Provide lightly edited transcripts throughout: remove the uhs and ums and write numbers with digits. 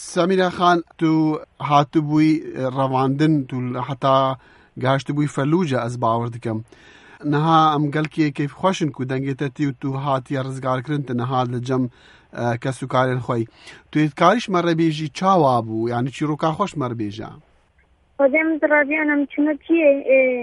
سەمیرە خان تو هاتبووی ڕەواندن تو حتا گەهشتبووی فەلوجە ئەس باوەڕ دکەم نەها ئەم گەلکێ کەیف خۆشن و دەنگێتەتی و تو هاتیە ڕزگارکردن نەها لە جەم کەس و کارێن خۆی توێت کاریش مەڕەبێژی چاوا بوو یعنی چیرۆکا خۆش مەڕبێژە خۆدەم ڕابیانم چونە چیە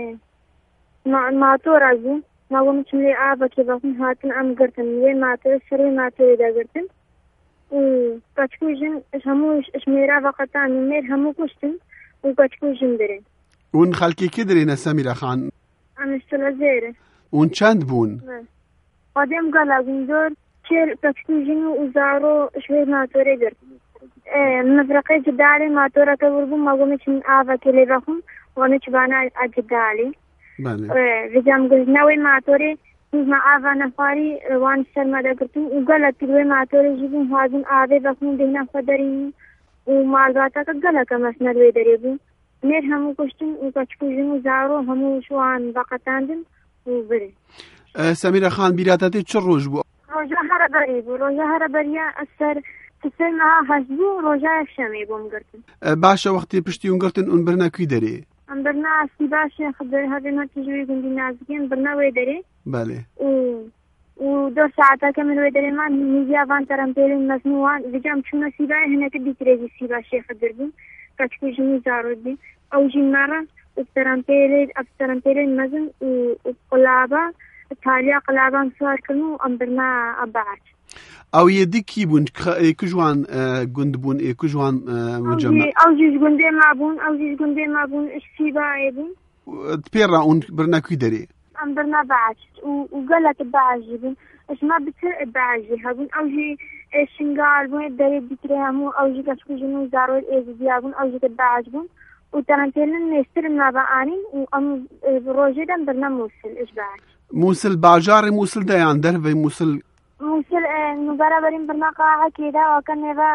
ماتۆرە بوو ماوەم چم لێ ئابەکێ بەخون هاتن ئەم گرتن لێ ماتۆر سەروی ماتۆرێدا گرتن و کەچکوژن هەموو ژمێرا بەقەتان مێر هەموو کوشتن و کەچکوژن درێن اون خەلکێکی درێنە سەمیرە خان ئەمشتە زێرە اون چەند بوون خۆدەم گەڵا بوون زۆر چێر کەچکوژن و زارۆ ژێر ماتۆرێ گرتن مفرقەی جدالێ ماتۆرەکە وەربوو ماوەمە چم ئابەکێ لێ بەخون وەمە چبانە ئەجدالی vijam gulnawe matore ma ava nafari wan sharmada kurtu ugala tilwe matore jibun hazin ave bakun dehna khadarin u malgata ka gala ka masnad we derebu mer hamu kushtun u kachkujun zaro hamu shwan baqatandin u bere سەمیرە خان بیراتەتی چ ڕۆژ بوو ڕۆژە هەرەبەری بوو ڕۆژە هەرەبەریە ئەسەر سما هەشبوو ڕۆژایە شەمێ بۆم گرتن باشە وەختی پشتی اون گرتن اون برنەکوی دەرێ ئەم بەرنا ئاستی باشە خبر هەبێمە تیژوی گوندی نازکێن بەرناوێ دەرێ بەڵێ و دۆ ساعتەکە من وێ دەرێمان میدیاوان تەرەمپێلین مەزنووان vijam چونە سیبای هەنەکە دیترێژی سیبا شێخە دەربوو کەچکوژنی زارۆدی ئەو ژینمارە تەرەمپێلین مەزن و قڵابە تالیا قڵابان سوارکردن و ئەم بەرنا ئەبعات ئەو یەدیکی بوون کوژوان گوند بوون کوژوان مجەمع ئەو جوش گوندێ مابوون ئەو جوش گوندێ مابوون سیبایە بوون پێڕا اون برنەکوی دەرێ ئەم بەرنا بەعاش و گەلەکە بەعاژی بوون ئەسما بتر بەعاژی هەبوون ئەوژی شنگال بوون دەرێ دیترێ هەموو ئەوژی کەچکوژن و زارۆر ئێزیدیا بوون ئەوژەکە بەعاش بوون و تەرەمپێلن نێسترم نابەئانین و ئەم ڕۆژێدەم بەرنە مووسل ئش بەعاش مووسل باژاری مووسل دەیان دەرڤەی مووسل مووسل بەرەبەرین بەرنا قاعەکێدا وەکە نێڤە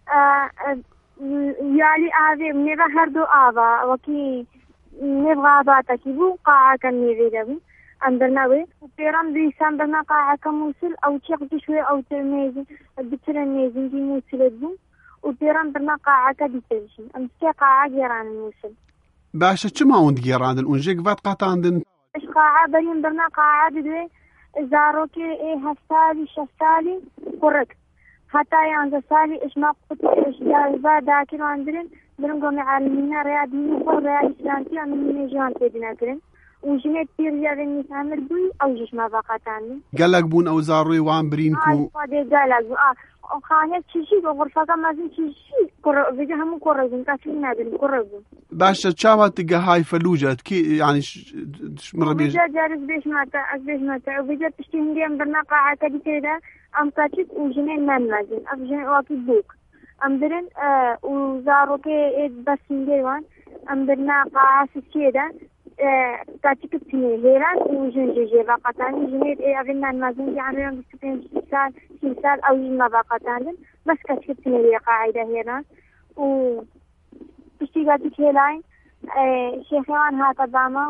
یالی ئاوێ نێڤە هەردوو ئاوا وەکی نێڤ غاباتەکی بوو قاعەکە نێڤێ دەبوو ئەم بەرناوێ پێڕام دویسان بەرنا قاعەکە مووسل ئەو چێقی شوێ ئەو ترمێزی بترە نێزیندی مووسلت بوو و پێڕام بەرنا قاعەکە دیتەژین ئەم سێ قاعە گێڕانن مووسل باشە چ ماوەند گێڕاندن اونجێک ڤات قاتاندن قاعە بەرین بەرنا قاعە بدوێ زارۆکێ هەفتالی شەفتالی کوڕک هەتا 11 سالی ئشما قوتیشداوا داکردواندرن برن گۆمی عالمینە ڕیادینی خۆ ڕیادیسلانتی ئەمینێ ژیان پێدیناکردن و ژنێت پیرژاوێن میسامر بووی ئەو ژشما باقاتاندن گەلک بوون ئەو زاڕۆی وان برین و گەلک بوو خانێت چیشی بۆ غرفەکە مەزن چیشی کوڕ هەموو کوڕە بوون کاچی نابن کوڕە بوون باشە چاوات گەهای فەلوجەت کی یعنی ڕەبێژە جارس بێشماتە ئەس بێشماتە وبێجە پشتی هەندێم بەرنا قاعەکە دیتێدا ئەم کاچیت و ژنێ نانمازن ئەف ژنێ واکی بووک ئەم برن و زارۆکێ بەسینگەیوان ئەم برنا قاعەسی چێدا کاچی کتنێ هێران و ژن جێژێ باقەتانی ژنێت ئەڤێن نانمازن یانوێن 25 سال 30 سال ئەو ژنما باقەتاندن بەس کاچی کتنێ لێ قاعیدا هێران و پشتی کاچی هێلاین شێخێوان هاتە بامە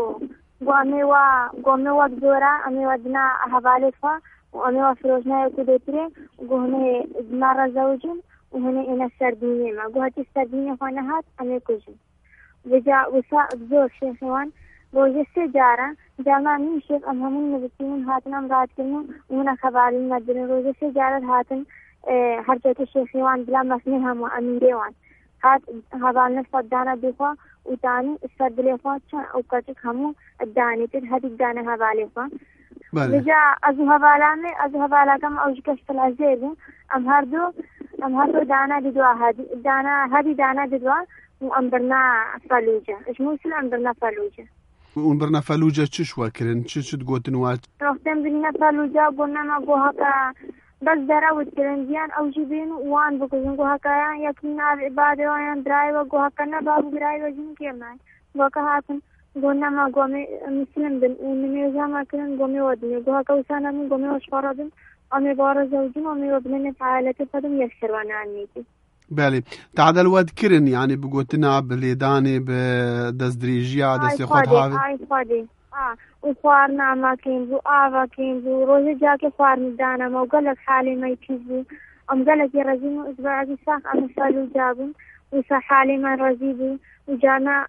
گۆمێوە زۆرە ئەمێوە دنا هەڤالێفە و ئەمێوە فرۆژنایەکو دێترێ گۆ هەنێ دنا ڕەزەوجن و هەنێ ئێنە سەردینێمە گۆ هەتی سەردینێ خۆ نەهات ئەمێ کوژن وجا وسا زۆر شێخێوان ڕۆژێ سێ جارە جامان نیم شێخ ئەم هەموو نەبستین هاتنم ڕاتکردن و منە خەبارین نەدرن ڕۆژێ سێ جارە هاتن هەرجێتە شێخێوان بلا مەسنێ هەموو ئەمیرێوان هات هەڤالنە سەددانە دوخوا وتانی سەر دلێخوا چەند ئەو کەچک هەموو دانێتر هەدی دانە هەڤالێخوا وجا ئەزوو هەڤالانێ ئەزوو هەڤالاکەم ئەوژی کەشتەلا زێر بوو ئەم هەردوو دانا دیدوا هەدی دانا دیدوا و ئەم بەرنا فەلوجە ئەش مووسل ئەم بەرنا فەلوجە اون برنە فەلوجە چ شوەکردن چت گوتن وات ڕۆختەم برینە فەلوجە بۆ نەما بۆ هەکە بەس دەراوت کرنجیان ئەوژی بێن و وان بکوژن گۆهەکەیان یەکی ناوێ بادەوەیان درایوە گۆهەکە نەبابوو درایوە ژین کێمای گۆکە هاتن گۆ نەما گۆمێ مسلم بن و نمێژاماکردن گۆمێوە دنێ گۆهەکە وسانەمن گۆمێوە شپەڕەبن ئەمێ بارە زەوجین ئەمێوە بنێنێ فعالەتە فەدم یەک شەروانانێتی بله تعدل ود کرن یعنی بگوتنا بلیدانه به دزدریجیا دستی خود هاوی و خوارنا ما کین بو آوا کین بو روز جا که خوار میدانم و گلک حالی می چیز بو أم قالك يا رزين أسبوع بساق أم فلو جابون وسا حالي من رزيبو وجانا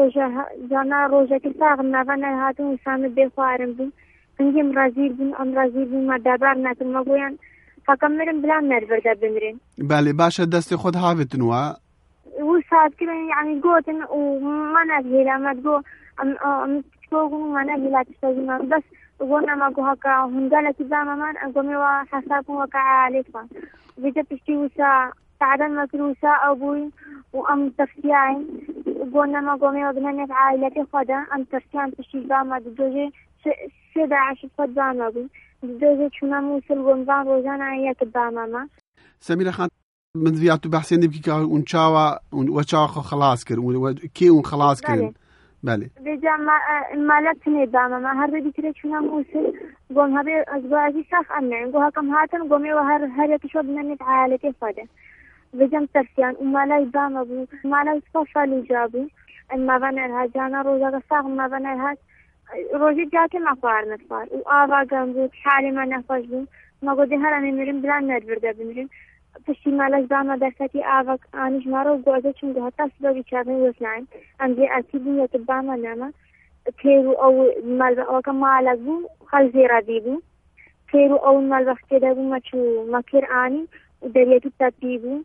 روجا كساق نافنا هاتون وسام بيخوارم بون انجم رزيل بون ما دابار ناتم مقويان فكمرم بلا نرفر بمرين بالي باشا دستي خود هافتن وساد كده يعني قوتن وما نبهلا ما تقو أم تقوغن ما نبهلا تشتغلنا بس قلنا ما قوهكا هنقالة كزاما من أقومي وحسابهم وكا عالفا بيجا بشتي وسا تعدن مكروسا أبوي وأم تفسيعين قلنا ما قومي وبناني في عائلتي خدا أم تفسيعين بشتي زاما دوجي سيدا عشي خد زاما بي دوجي چونا موسل قمزان روزانا عياك باما ما سميرة خان من زيادة بحثين بكي ونشاوا وشاخو خلاص كر كي ونخلاص كر بالي بيجا ما لبتني باما ما هر بيتري چونا موسل قوم هبي أزواجي ساخ أمنع قوها كم هاتن قومي وهر يكشو بناني في عائلتي خدا بجم ترسيان وما لا يبام أبو ما لا يصفى لجابو ما بنرها جانا روزا قصاق ما بنرها روزي جاكي ما قوار نفار وآبا قنبو حالي ما نفجبو ما قد هراني مرين بلا نربر دا بمرين فشي ما لا يبام درساتي آبا آنش مارو قوزا چونگو حتى سبا بيشابين وسنعين أمجي أكيدين يتبام ناما تيرو أو مالبا وكا مالك بو خلزي رديبو تيرو أو مالبا فتدا بو ما چو مكير آني ودريتو تطيبو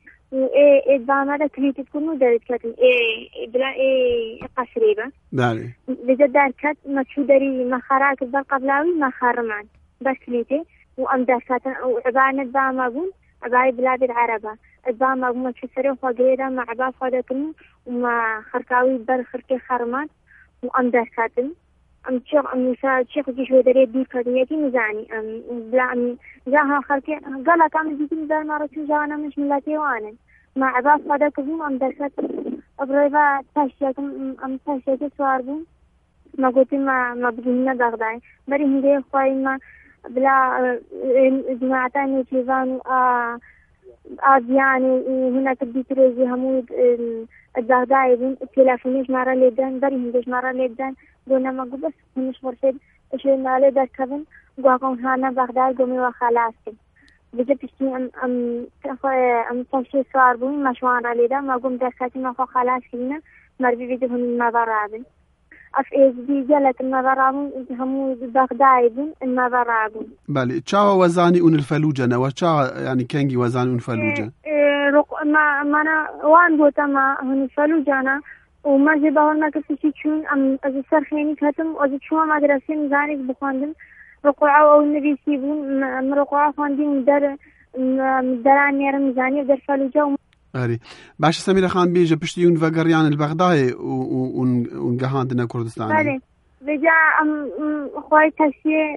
وإيه الدعمة ده كليت تكونوا دارت كاتن بلا قصريبة. داري. بجد دارت ما شو داري ما خراك بال قبلاوي ما خارمان بس كليته وأم داركاتن وعبارة الدعمة بون عبارة بلاد العربة الدعمة بون ما شو سريع فقيرة مع عبارة فادتن وما خركاوي بال خركي خارمان وأم داركاتن أم شيخ جيشو داري بي كاتنيتي مزاني بلا أم جاها خركي قال كامل جيتي دار مرة شو جانا مش ملاتي وانا مع عباس فادك بون أم درست أبريبا تاشيكم سوار بون ما قلت ما بجينا دغداي بري هندي خوي ما بلا جماعتان يتيزان آذياني هنا تبدي تريزي همود الدغداي بون التلافونيش مرة ليدان بري هنديش مرة ليدان قلنا ما قل بس هنش فرشد اشي مالي دركبن قواكم هانا بغداي قومي وخلاصي بجد بشتي أم تمشي سوار بون مشوان راليدا ما قوم درساتي ما خو خلاص كنا مربي بيجي هم المضاربين أف إيش بيجي لكن المضاربين همو بغداي بون المضاربين. بالي تشاو وزاني أون الفلوجة وتشاو يعني كنجي وزاني أون الفلوجة. ما أنا وان بوتا ما هن الفلوجة أنا وما جبهر ما كفيشي شون أم أزسر خيني كتم أزشوا مدرسة مزاني بخاندم رقعة أو النبي سيبون رقعة خاندين مدران نير مزاني ودر فلوجة أري باش سميرة خان بيجا بشتيون فقريان البغدادي ونقهاندنا كردستان. بله بيجا خواهي تشيه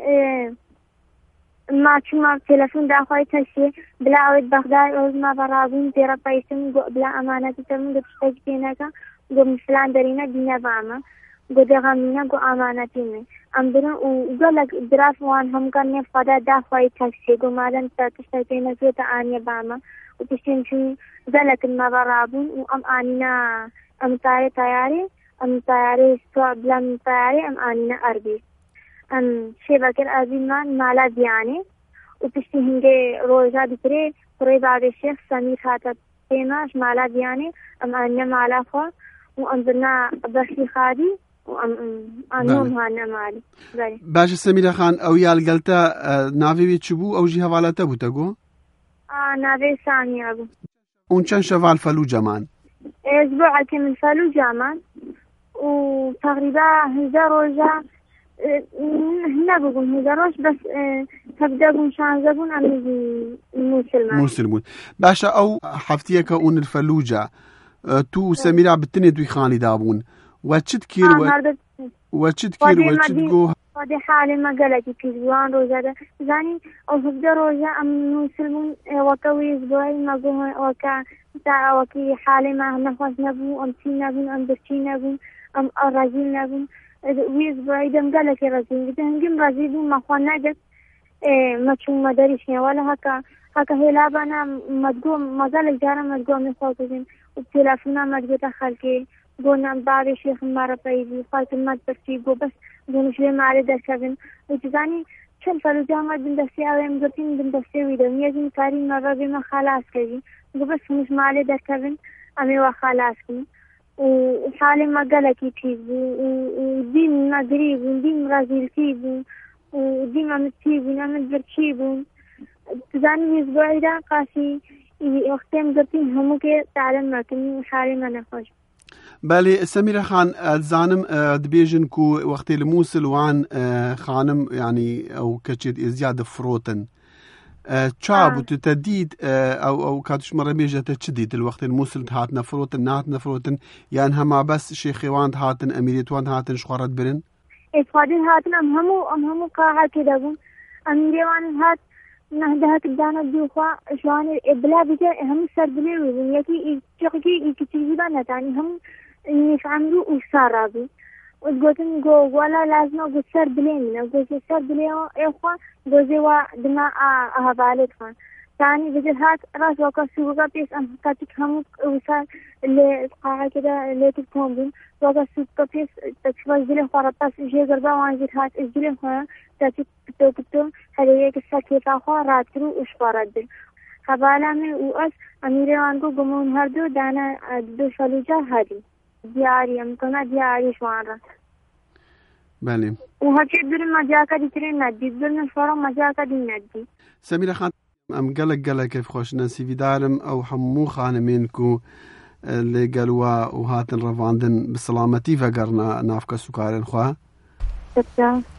ما شما تلفون دا خواهي تشيه بلا عود بغداد عود ما برابون تيرا بايسم بلا أمانة تتمون دبشتاج بيناكا قم فلان دارينا دينا باما قد غامينا قو أمانتيني أمدرن وقالك دراف وان هم كان فدا دا خواهي تشيه قو مادن تشتاج بيناكا تآنيا باما وتشتين شو قالك المبرابون وأم آنينا أم تياري سواء بلا طياري أم آنينا أربي أم شبكة أزيمان مالا دياني وتشتي هنجي روجا بكري قريبا الشيخ سمير خاتب تيماش مالا دياني أم آنينا مالا خوا وأنزلنا بشي خادي وأم آنهم هانا مالي باش سميرة خان أو يال قلتا نافي بيتشبو أو جي هوالاتا بوتاقو؟ نافي سامي أبو ونشان شفال فلوجة مان؟ أسبوع كم فلوجة مان وتقريبا هزار روجا هنا بقول هزار روج بس تبدأ بون شانزبون أمي مسلمون باشا أو حفتيك أون الفلوجة تو سميرة بتني دوي خاني دابون واتشتكير واتشتكو هذه حالة ما قالت كيزوان روجا ده زاني أو هبدا روجا أم مسلمون وكوي أسبوعي ما جوه وكا تا وكي حالة ما نفس نبو أم تي نبو أم برشي نبو أم أراجيل نبو ويسبوعي دم قالك راجيل إذا هنجم راجيل ما خوانا جت ما شو ما داريشني ولا هكا هلا بنا مدقوم ما قالك جارا مدقوم نصوتين وبتلافنا مدقو تخلكي قلنا بعد شيخ مرة بيجي فاطمة برشي جو بس قلنا شوي معرضة كذن وتزاني چەند فەلوجامە دەستیاوێم گرتین دەستێویدە یەزین کاری مەڕە بێمە خالاس کردین گو بەس مژمالێ دەکەون ئەمێوە خالاسکن و حالێ مەگەلێکی پیس بوو و دیم مەگری بوون دیم ڕەزیلتی بوون و دیم ئەمتی بوون ئەمە برچی بوون تزانین هێزبایدا قاسی وەختێم گرتین هەمووکێ تعلم مەکردین حالێ مە نەخۆش. بەڵێ سەمیرە خان دزانم دبێژن کو وەختێ لە مووسڵ وان خانم ینی ئەو کەچێت ئێزیا دەفرۆتن چابوو تە دیت ئەو کاتشمەڕە بێژەتە چ دیت وەختێ مووسڵ هات نەفرۆتن نات نەفرۆتن یان هەما بەس شێخێوان هاتن ئەمیرێتوان هاتن شخوارەت برن ئێفادن هاتن ئەم هەموو قاعاکێ دەبوون ئەمیرێوان هات نهدهکردانە دووخوا شوانێ بلا بجە هەموو سەر بلێوی بوون یەکی چقی ئیکچیزیبان نەتانی هەموو نفعملو و سارابی و گوتن گوالا لازمە گو سەر بلێنە گۆزێ سەر بلێەوە ئێخوا گۆزێوە دما ئەهەبالێت خوان تانی بجر هات ڕاست وەکە سووگە پێش ئەم کاتێک هەموو وسار لێ قاعاکێدا لێتر کۆم بوون وەکە سووکە پێش تەچوە زلێ خوارە پاس ژێگەربا وانزیر هات زلێ خوارە تاچی پتۆ هەرەیەکە سەرکێتاخوا ڕاتر و شخوارەت بر هەبالامێ و ئەس ئەمیرێوان بوو گمون هەردوو دانە دو فەلوجا هەری دیاری ئەمکەمە دیاری شوانڕە بەڵێ و هەرچێ برن مەجاکە دیترێن نەدی برنە شوارە مەجاکە دی نەدی. سەمیرە خان ئەم گەلێک خۆش نەسیویدارم ئەو هەموو خانمێن و لێگەلوە و هاتن ڕەواندن بسەلامەتی ڤەگەڕنا نافکە سوکارن خوا